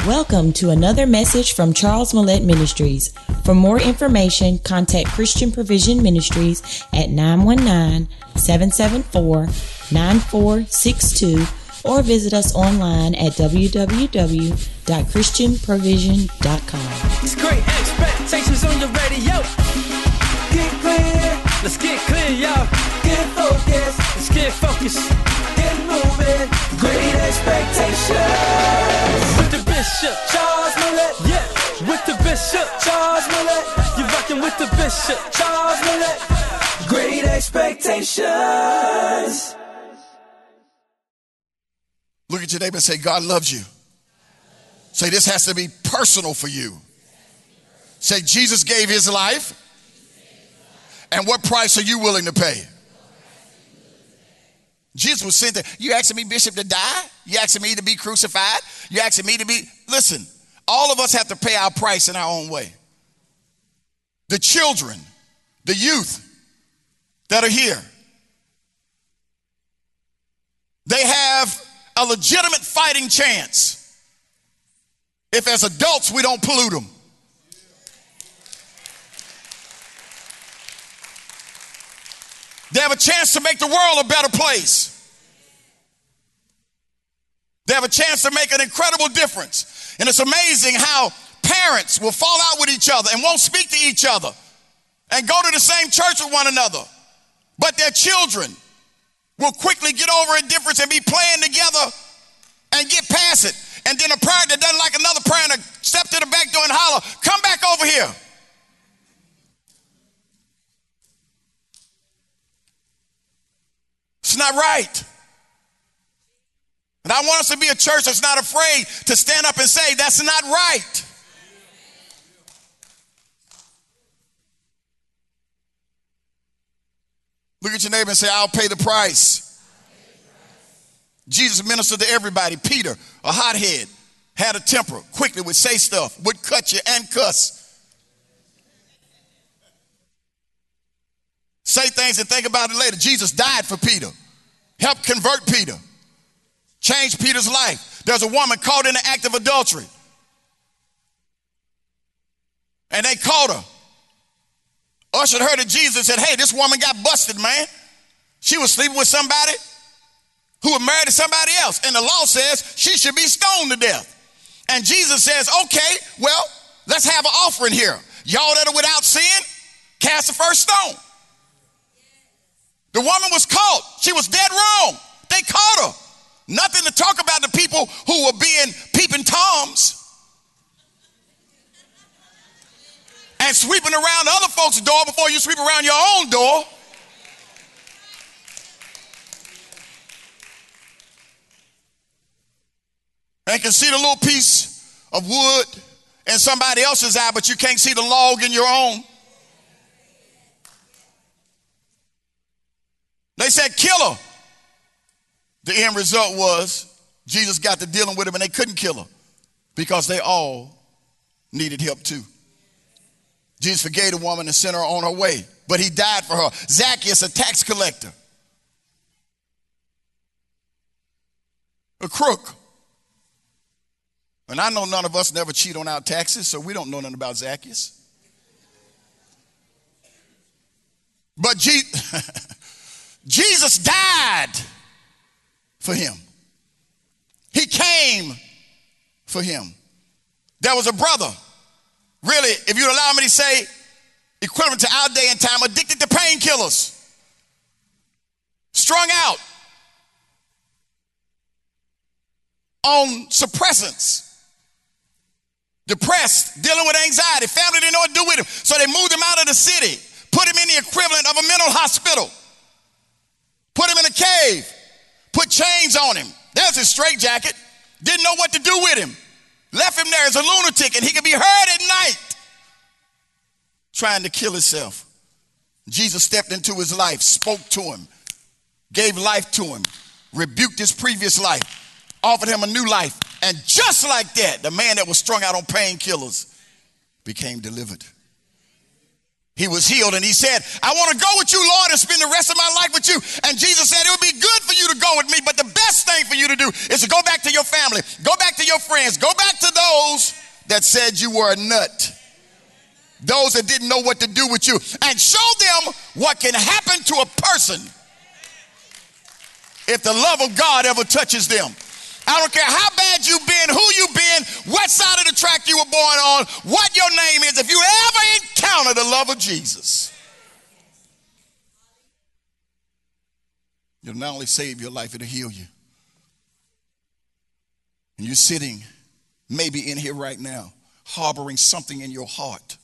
Welcome to another message from Charles Millette Ministries. For more information, contact Christian Provision Ministries at 919-774-9462 or visit us online at www.christianprovision.com. It's great expectations on your radio. Get clear. Let's get clear, y'all. Get focused. Let's get focused. Get moving. Great expectations. With the Bishop Charles Millette. Yeah. With the Bishop Charles Millette. You're rocking with the Bishop Charles Millette. Great expectations. Look at your neighbor and say, God loves you. Say, this has to be personal for you. Say, Jesus gave his life. And what price are you willing to pay? Jesus was saying that, you asking me, Bishop, to die? You asking me to be crucified? You asking me to be, listen, all of us have to pay our price in our own way. The children, the youth that are here, they have a legitimate fighting chance if as adults we don't pollute them. They have a chance to make the world a better place. They have a chance to make an incredible difference. And it's amazing how parents will fall out with each other and won't speak to each other and go to the same church with one another. But their children will quickly get over a difference and be playing together and get past it. And then a parent that doesn't like another parent to step to the back door and holler, come back over here. It's not right. And I want us to be a church that's not afraid to stand up and say, that's not right. Look at your neighbor and say, I'll pay the price. Jesus ministered to everybody. Peter, a hothead, had a temper, quickly would say stuff, would cut you and cuss. Say things and think about it later. Jesus died for Peter, helped convert Peter, changed Peter's life. There's a woman caught in the act of adultery. And they caught her, ushered her to Jesus and said, hey, this woman got busted, man. She was sleeping with somebody who was married to somebody else. And the law says she should be stoned to death. And Jesus says, okay, well, let's have an offering here. Y'all that are without sin, cast the first stone. The woman was caught. She was dead wrong. They caught her. Nothing to talk about the people who were being peeping toms and sweeping around other folks' door before you sweep around your own door. And can see the little piece of wood in somebody else's eye, but you can't see the log in your own. They said, kill her. The end result was Jesus got to dealing with him and they couldn't kill her because they all needed help too. Jesus forgave the woman and sent her on her way, but he died for her. Zacchaeus, a tax collector, a crook. And I know none of us never cheat on our taxes, so we don't know nothing about Zacchaeus. But Jesus died for him. He came for him. There was a brother, really, if you'd allow me to say, equivalent to our day and time, addicted to painkillers, strung out on suppressants, depressed, dealing with anxiety. Family didn't know what to do with him, so they moved him out of the city, put him in the equivalent of a mental hospital, put him in a cave, put chains on him. There's his straitjacket. Didn't know what to do with him. Left him there as a lunatic, and he could be heard at night trying to kill himself. Jesus stepped into his life, spoke to him, gave life to him, rebuked his previous life, offered him a new life. And just like that, the man that was strung out on painkillers became delivered. He was healed, and he said, I want to go with you, Lord, and spend the rest of my life with you. And Jesus said, it would be good for you to go with me, but the best thing for you to do is to go back to your family, go back to your friends, go back to those that said you were a nut. Those that didn't know what to do with you. And show them what can happen to a person if the love of God ever touches them. I don't care how bad you've been, who you've been, what side of the track you were born on, what your name is. If you ever encounter the love of Jesus, it'll not only save your life, it'll heal you. And you're sitting maybe in here right now, harboring something in your heart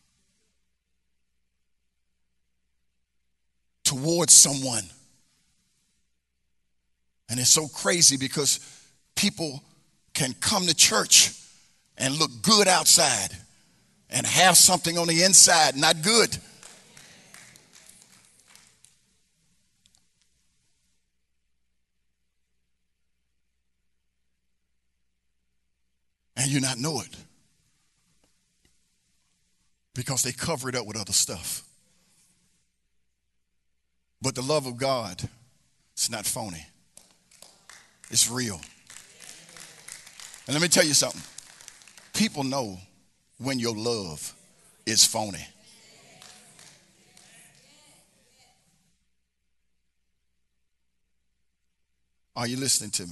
towards someone. And it's so crazy because people can come to church and look good outside and have something on the inside not good. And you not know it because they cover it up with other stuff. But the love of God, it's not phony. It's real. And let me tell you something. People know when your love is phony. Are you listening to me?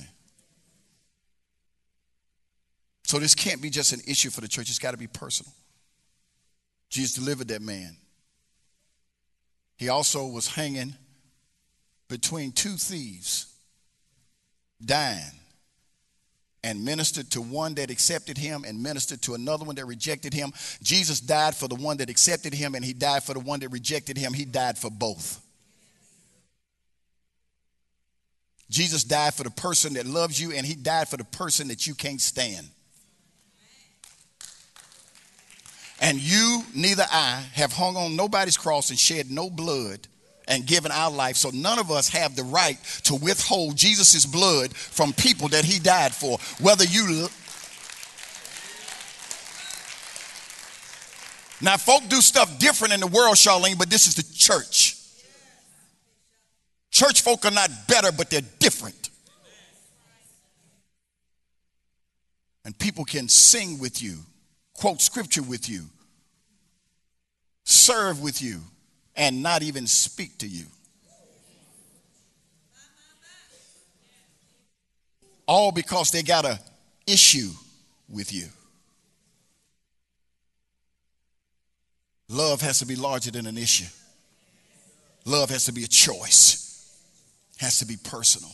So this can't be just an issue for the church. It's got to be personal. Jesus delivered that man. He also was hanging between two thieves, dying, and ministered to one that accepted him and ministered to another one that rejected him. Jesus died for the one that accepted him, and he died for the one that rejected him. He died for both. Jesus died for the person that loves you, and he died for the person that you can't stand. And you, neither I, have hung on nobody's cross and shed no blood and given our life. So none of us have the right to withhold Jesus' blood from people that he died for. Whether you... Now, folk do stuff different in the world, Charlene, but this is the church. Church folk are not better, but they're different. And people can sing with you, quote scripture with you, serve with you, and not even speak to you. All because they got an issue with you. Love has to be larger than an issue. Love has to be a choice. Has to be personal.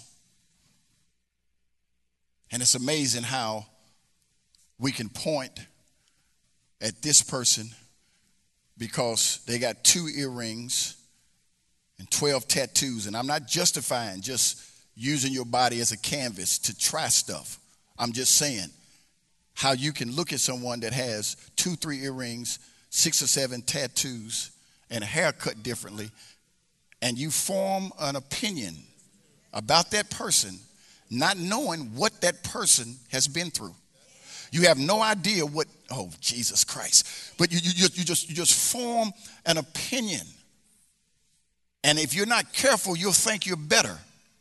And it's amazing how we can point at this person because they got 2 earrings and 12 tattoos. And I'm not justifying just using your body as a canvas to try stuff. I'm just saying how you can look at someone that has 2, 3 earrings, 6 or 7 tattoos, and hair cut differently, and you form an opinion about that person, not knowing what that person has been through. You have no idea what, oh, Jesus Christ. But you just form an opinion. And if you're not careful, you'll think you're better.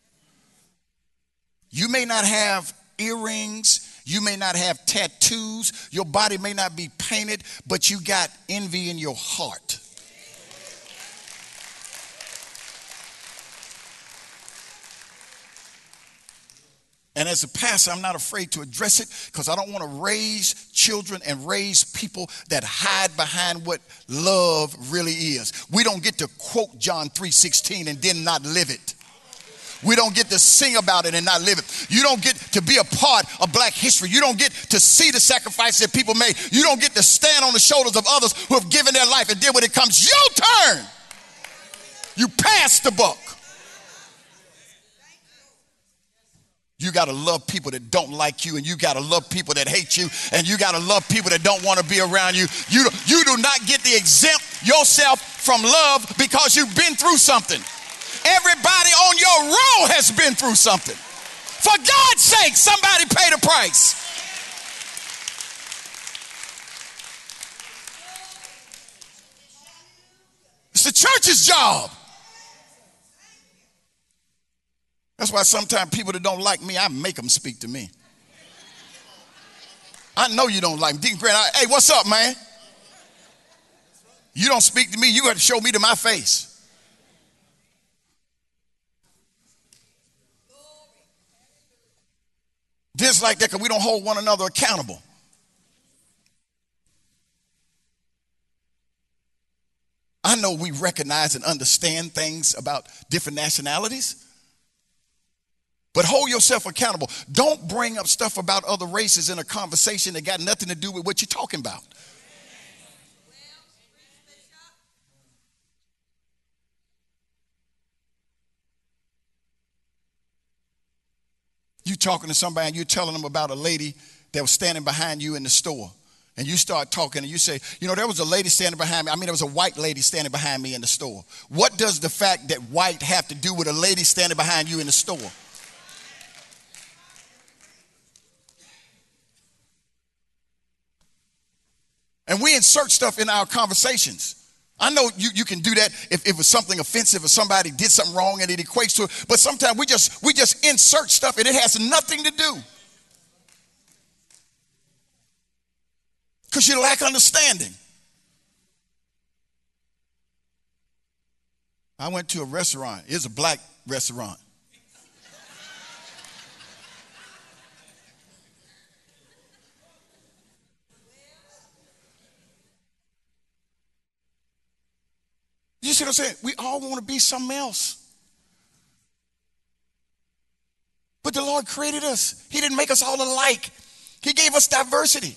You may not have earrings. You may not have tattoos. Your body may not be painted, but you got envy in your heart. And as a pastor, I'm not afraid to address it because I don't want to raise children and raise people that hide behind what love really is. We don't get to quote John 3:16 and then not live it. We don't get to sing about it and not live it. You don't get to be a part of Black history. You don't get to see the sacrifice that people made. You don't get to stand on the shoulders of others who have given their life. And then when it comes your turn, you pass the buck. You got to love people that don't like you, and you got to love people that hate you, and you got to love people that don't want to be around you. You do not get to exempt yourself from love because you've been through something. Everybody on your row has been through something. For God's sake, somebody pay the price. It's the church's job. That's why sometimes people that don't like me, I make them speak to me. I know you don't like me. Deacon Grant, hey, what's up, man? You don't speak to me, you got to show me to my face. Just like that, because we don't hold one another accountable. I know we recognize and understand things about different nationalities, but hold yourself accountable. Don't bring up stuff about other races in a conversation that got nothing to do with what you're talking about. You talking to somebody and you're telling them about a lady that was standing behind you in the store. And you start talking and you say, you know, there was a lady standing behind me. There was a white lady standing behind me in the store. What does the fact that white have to do with a lady standing behind you in the store? And we insert stuff in our conversations. I know you can do that if it's something offensive or somebody did something wrong and it equates to it. But sometimes we just insert stuff and it has nothing to do. Because you lack understanding. I went to a restaurant. It was a black restaurant. You see what I'm saying? We all want to be something else. But the Lord created us. He didn't make us all alike. He gave us diversity.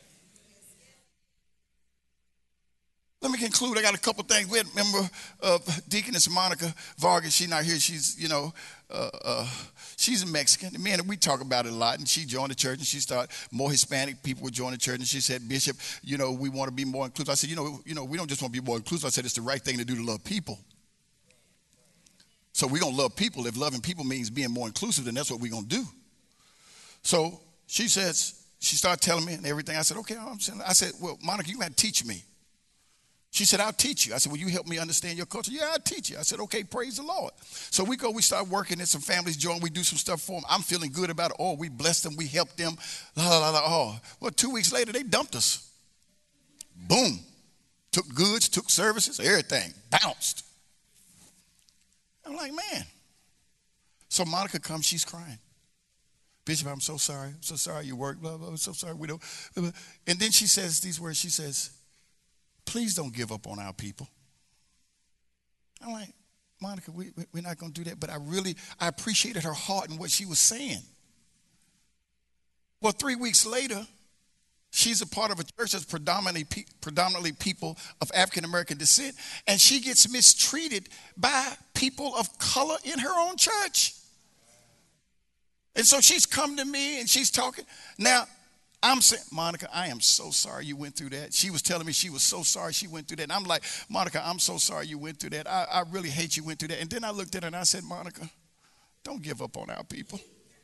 Let me conclude. I got a couple things. We had a member of Deaconess Monica Vargas. She's not here. She's, she's a Mexican. Man, we talk about it a lot. And she joined the church and she started, more Hispanic people would join the church. And she said, Bishop, we want to be more inclusive. I said, we don't just want to be more inclusive. I said, it's the right thing to do to love people. So we're going to love people. If loving people means being more inclusive, then that's what we're going to do. So she started telling me and everything. I said, okay. I said, well, Monica, you got to teach me. She said, I'll teach you. I said, will you help me understand your culture? Yeah, I'll teach you. I said, okay, praise the Lord. So we start working, and some families join. We do some stuff for them. I'm feeling good about it. Oh, we blessed them. We helped them. Oh, well, 2 weeks later, they dumped us. Boom. Took goods, took services, everything. Bounced. I'm like, man. So Monica comes, she's crying. Bishop, I'm so sorry. I'm so sorry you work. Blah, blah, I'm so sorry we don't. Blah, blah. And then she says these words. She says, please don't give up on our people. I'm like, Monica, we're not going to do that. But I appreciated her heart and what she was saying. Well, 3 weeks later, she's a part of a church that's predominantly people of African-American descent. And she gets mistreated by people of color in her own church. And so she's come to me and she's talking. Now, I'm saying, Monica, I am so sorry you went through that. She was telling me she was so sorry she went through that. And I'm like, Monica, I'm so sorry you went through that. I really hate you went through that. And then I looked at her and I said, Monica, don't give up on our people.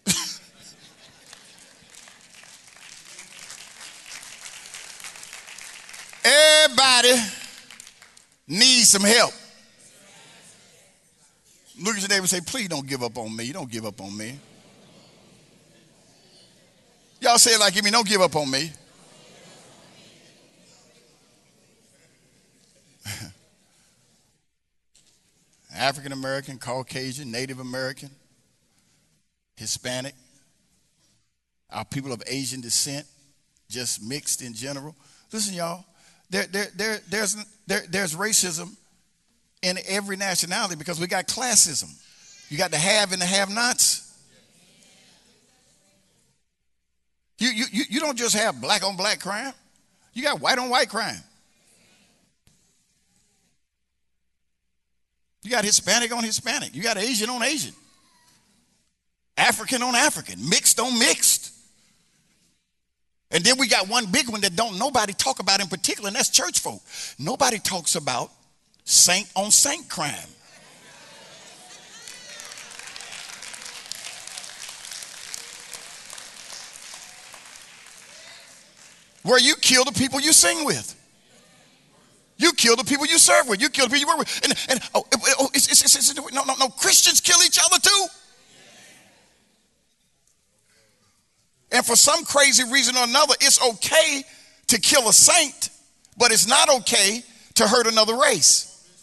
Everybody needs some help. Look at your neighbor and say, please don't give up on me. Don't give up on me. Y'all say it like you mean, don't give up on me. African American, Caucasian, Native American, Hispanic, our people of Asian descent, just mixed in general. Listen, y'all, there's racism in every nationality because we got classism. You got the have and the have-nots. You don't just have black on black crime. You got white on white crime. You got Hispanic on Hispanic. You got Asian on Asian. African on African. Mixed on mixed. And then we got one big one that don't nobody talk about in particular, and that's church folk. Nobody talks about saint on saint crime. Where you kill the people you sing with. You kill the people you serve with. You kill the people you work with. No. Christians kill each other too. And for some crazy reason or another, it's okay to kill a saint, but it's not okay to hurt another race.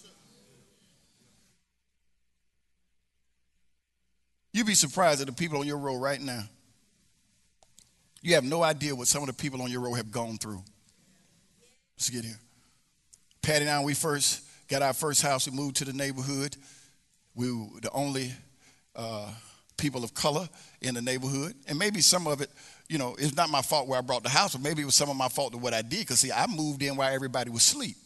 You'd be surprised at the people on your road right now. You have no idea what some of the people on your road have gone through. Let's get here. Patty and I, when we first got our first house, we moved to the neighborhood. We were the only people of color in the neighborhood. And maybe some of it, you know, it's not my fault where I brought the house, but maybe it was some of my fault to what I did. Because, see, I moved in while everybody was asleep.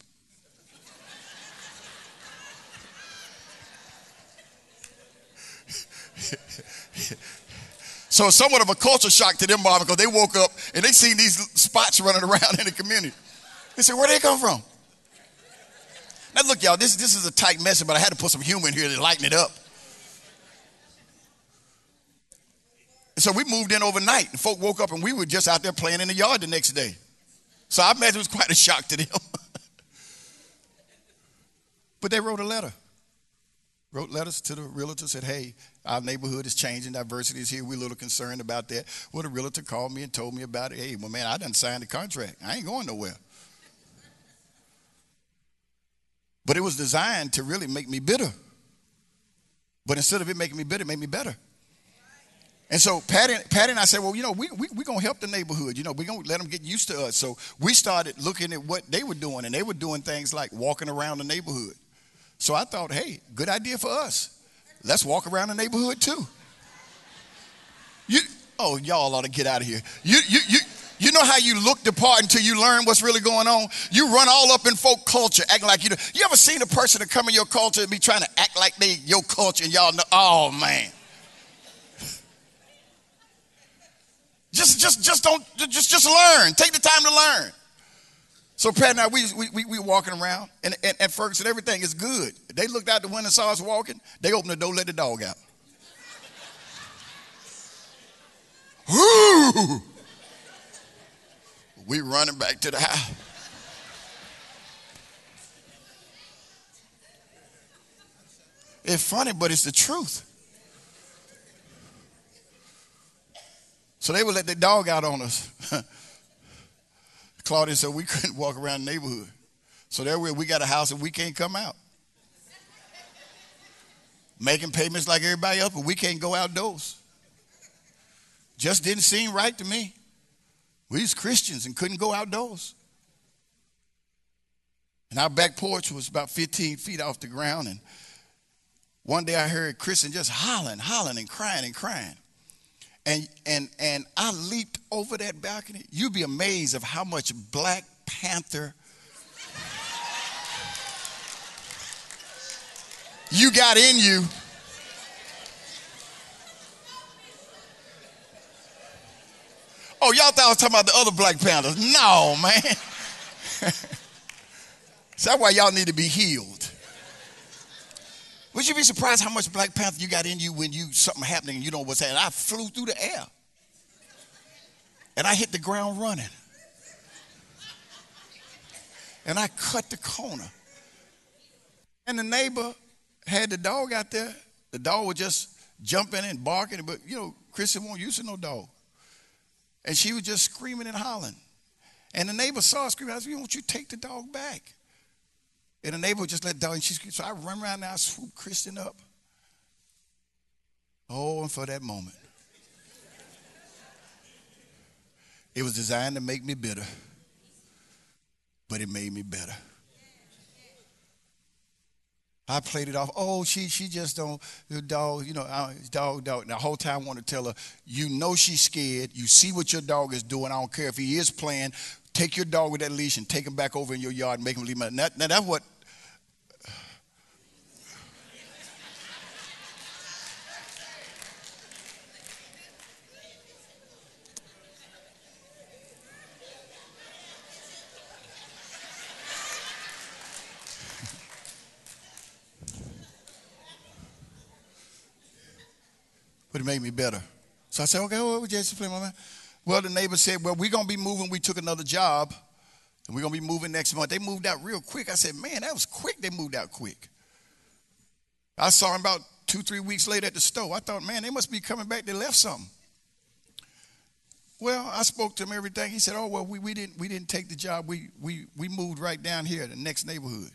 So it's somewhat of a culture shock to them, Bob, because they woke up and they seen these spots running around in the community. They said, where'd they come from? Now, look, y'all, this is a tight message, but I had to put some humor in here to lighten it up. And so we moved in overnight, and folk woke up, and we were just out there playing in the yard the next day. So I imagine it was quite a shock to them. But they wrote a letter. Wrote letters to the realtor, said, hey, our neighborhood is changing, diversity is here, we're a little concerned about that. Well, the realtor called me and told me about it. Hey, well, man, I done signed the contract. I ain't going nowhere. But it was designed to really make me bitter. But instead of it making me bitter, it made me better. And so Patty and I said, well, you know, we're going to help the neighborhood. You know, we're going to let them get used to us. So we started looking at what they were doing, and they were doing things like walking around the neighborhood. So I thought, hey, good idea for us. Let's walk around the neighborhood too. Y'all ought to get out of here. You know how you look the part until you learn what's really going on? You run all up in folk culture, acting like you do. You ever seen a person that come in your culture and be trying to act like they your culture and y'all know, oh man. Just learn. Take the time to learn. So Pat and I, we walking around, and Ferguson, everything is good. They looked out the window and saw us walking. They opened the door, let the dog out. Whoo! We running back to the house. It's funny, but it's the truth. So they would let the dog out on us. Claudia said we couldn't walk around the neighborhood. So there we got a house and we can't come out. Making payments like everybody else, but we can't go outdoors. Just didn't seem right to me. We was Christians and couldn't go outdoors. And our back porch was about 15 feet off the ground. And one day I heard Kristen just hollering and crying. And I leaped over that balcony. You'd be amazed of how much Black Panther you got in you. Oh, y'all thought I was talking about the other Black Panthers. No, man. So that's why y'all need to be healed. Would you be surprised how much Black Panther you got in you when something happening and you know what's happening? I flew through the air. And I hit the ground running. And I cut the corner. And the neighbor had the dog out there. The dog was just jumping and barking. But, you know, Kristen won't use no dog. And she was just screaming and hollering. And the neighbor saw her screaming. I said, won't you take the dog back? And the neighbor just let the dog, and she screamed. So I run around there, I swoop Kristen up. Oh, and for that moment. It was designed to make me bitter, but it made me better. I played it off. Oh, she just don't, the dog, you know, dog. And the whole time I want to tell her, you know she's scared. You see what your dog is doing. I don't care if he is playing. Take your dog with that leash and take him back over in your yard and make him leave him. Now that's what. But it made me better. So I said, okay, well, Jason, play my man. Well, the neighbor said, well, we're going to be moving. We took another job, and we're going to be moving next month. They moved out real quick. I said, man, that was quick. They moved out quick. I saw them about 2-3 weeks later at the store. I thought, man, they must be coming back. They left something. Well, I spoke to him everything. He said, oh, well, we didn't take the job. We moved right down here, the next neighborhood.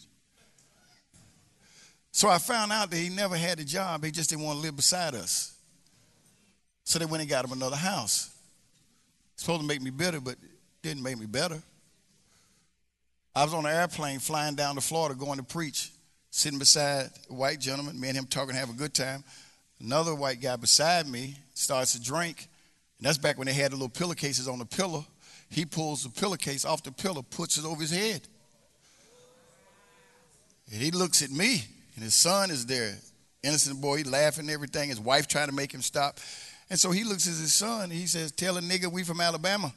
So I found out that he never had a job. He just didn't want to live beside us. So they went and got him another house. Supposed to make me bitter, but didn't make me better. I was on an airplane flying down to Florida going to preach, sitting beside a white gentleman, me and him talking, have a good time. Another white guy beside me starts to drink. And that's back when they had the little pillowcases on the pillow. He pulls the pillowcase off the pillow, puts it over his head. And he looks at me, and his son is there. Innocent boy, he laughing and everything. His wife trying to make him stop. And so he looks at his son, and he says, tell a nigga we from Alabama.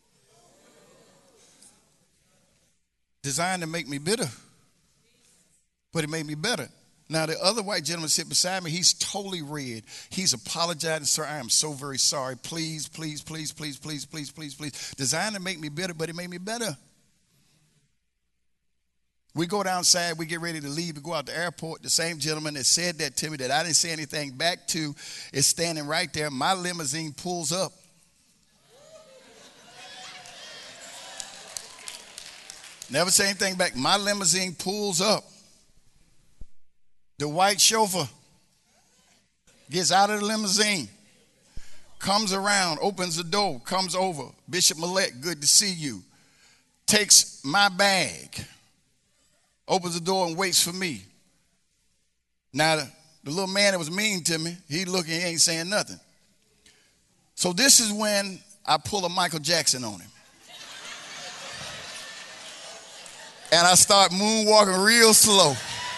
Designed to make me bitter, but it made me better. Now, the other white gentleman sitting beside me, he's totally red. He's apologizing, sir, I am so very sorry. Please, please, please, please, please, please, please, please. Designed to make me bitter, but it made me better. We go downside, we get ready to leave to go out the airport. The same gentleman that said that to me that I didn't say anything back to is standing right there. My limousine pulls up. Never say anything back. My limousine pulls up. The white chauffeur gets out of the limousine, comes around, opens the door, comes over. Bishop Millett, good to see you. Takes my bag, opens the door and waits for me. Now, the little man that was mean to me, he looking, he ain't saying nothing. So this is when I pull a Michael Jackson on him. And I start moonwalking real slow.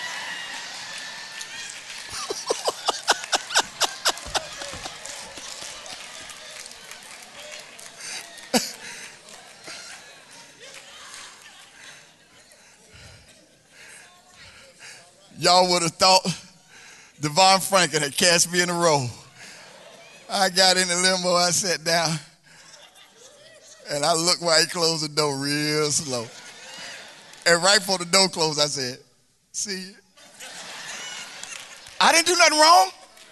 Y'all would have thought Devon Franklin had cast me in a row. I got in the limo, I sat down, and I looked while he closed the door real slow. And right before the door closed, I said, see you. I didn't do nothing wrong.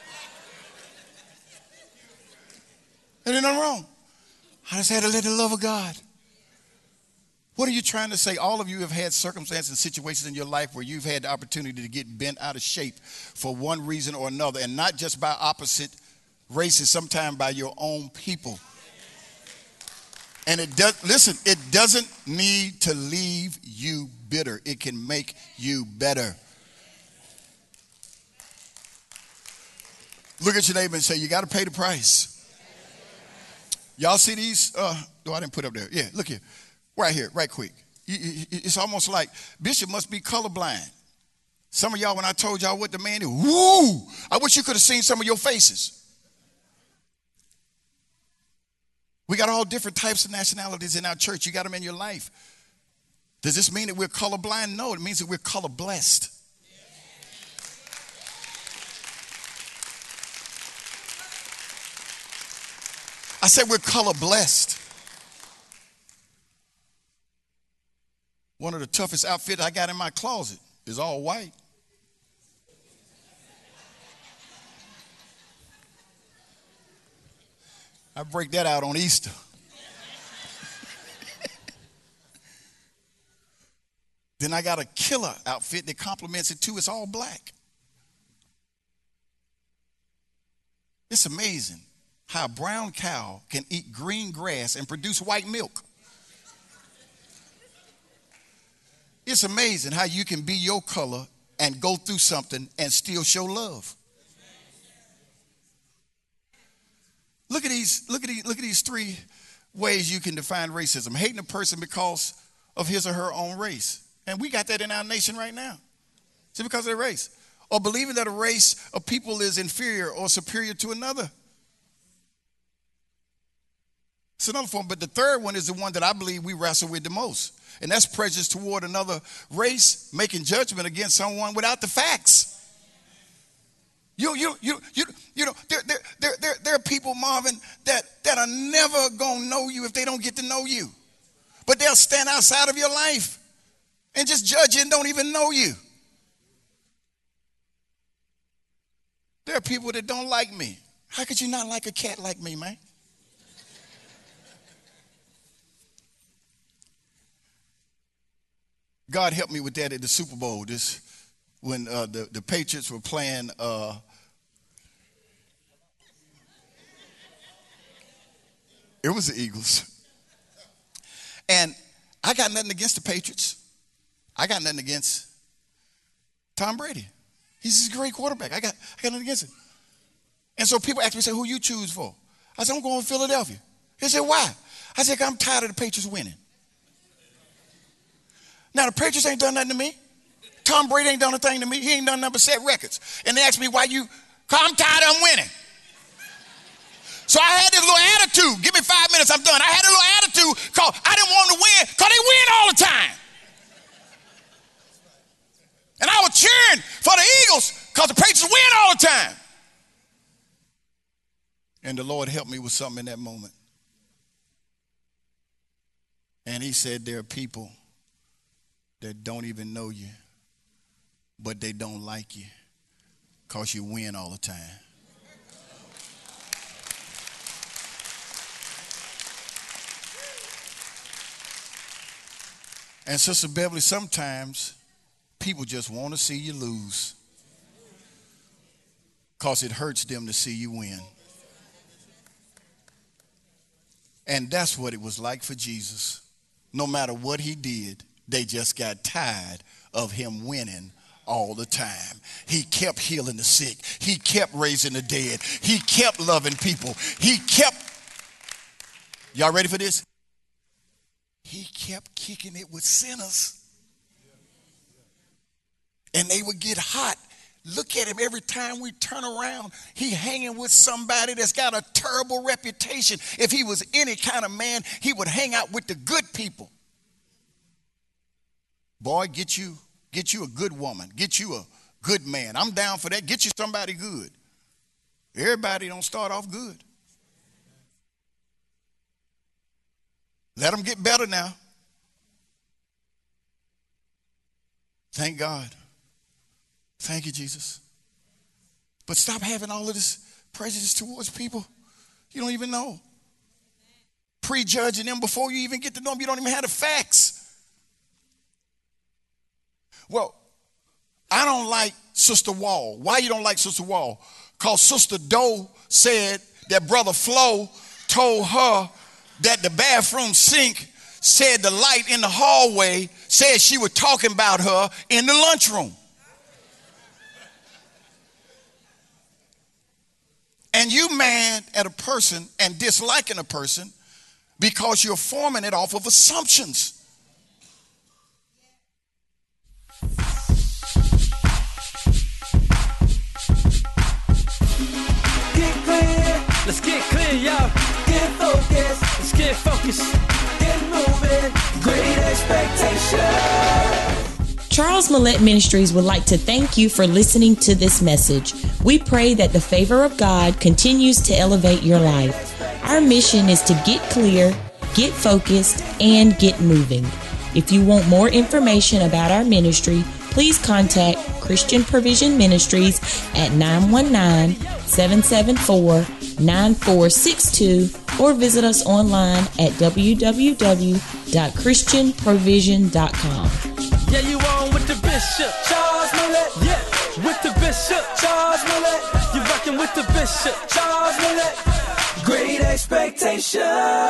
I did nothing wrong. I just had to let the love of God. What are you trying to say? All of you have had circumstances and situations in your life where you've had the opportunity to get bent out of shape for one reason or another, and not just by opposite races, sometimes by your own people. And it doesn't need to leave you bitter. It can make you better. Look at your neighbor and say, you got to pay the price. Y'all see these? I didn't put up there. Yeah, look here. Right here, right quick. It's almost like Bishop must be colorblind. Some of y'all, when I told y'all what the man did, woo! I wish you could have seen some of your faces. We got all different types of nationalities in our church. You got them in your life. Does this mean that we're colorblind? No, it means that we're color blessed. I said we're color blessed. One of the toughest outfits I got in my closet is all white. I break that out on Easter. Then I got a killer outfit that complements it too. It's all black. It's amazing how a brown cow can eat green grass and produce white milk. It's amazing how you can be your color and go through something and still show love. Look at these three ways you can define racism. Hating a person because of his or her own race. And we got that in our nation right now. It's because of their race. Or believing that a race of people is inferior or superior to another. It's another form. But the third one is the one that I believe we wrestle with the most. And that's prejudice toward another race, making judgment against someone without the facts. You know, there are people, Marvin, that are never gonna know you if they don't get to know you. But they'll stand outside of your life and just judge you and don't even know you. There are people that don't like me. How could you not like a cat like me, man? God helped me with that at the Super Bowl. When the Patriots were playing. It was the Eagles. And I got nothing against the Patriots. I got nothing against Tom Brady. He's a great quarterback. I got nothing against him. And so people ask me, say, who you choose for? I said, I'm going to Philadelphia. They said, why? I said, I'm tired of the Patriots winning. Now, the Patriots ain't done nothing to me. Tom Brady ain't done a thing to me. He ain't done nothing but set records. And they asked me, why you? Because I'm tired of them winning. So I had this little attitude. Give me 5 minutes, I'm done. I had a little attitude because I didn't want to win because they win all the time. And I was cheering for the Eagles because the Patriots win all the time. And the Lord helped me with something in that moment. And he said, there are people that don't even know you, but they don't like you because you win all the time. And Sister Beverly, sometimes people just want to see you lose because it hurts them to see you win. And that's what it was like for Jesus. No matter what he did, they just got tired of him winning all the time. He kept healing the sick. He kept raising the dead. He kept loving people. Y'all ready for this? He kept kicking it with sinners. And they would get hot. Look at him every time we turn around. He hanging with somebody that's got a terrible reputation. If he was any kind of man, he would hang out with the good people. Boy, get you a good woman. Get you a good man. I'm down for that. Get you somebody good. Everybody don't start off good. Let them get better now. Thank God. Thank you, Jesus. But stop having all of this prejudice towards people you don't even know. Prejudging them before you even get to know them. You don't even have the facts. Well, I don't like Sister Wall. Why you don't like Sister Wall? Because Sister Doe said that Brother Flo told her that the bathroom sink said the light in the hallway said she was talking about her in the lunchroom. And you mad at a person and disliking a person because you're forming it off of assumptions. Get clear. Let's get clear, y'all. Get focused. Let's get focused. Get moving. Great expectation. Charles Millette Ministries would like to thank you for listening to this message. We pray that the favor of God continues to elevate your life. Our mission is to get clear, get focused, and get moving. If you want more information about our ministry, please contact Christian Provision Ministries at 919-774-9462 or visit us online at www.christianprovision.com. Yeah, you on with the Bishop Charles Millette. Yeah, with the Bishop Charles Millette. You rocking with the Bishop Charles Millette. Great expectation.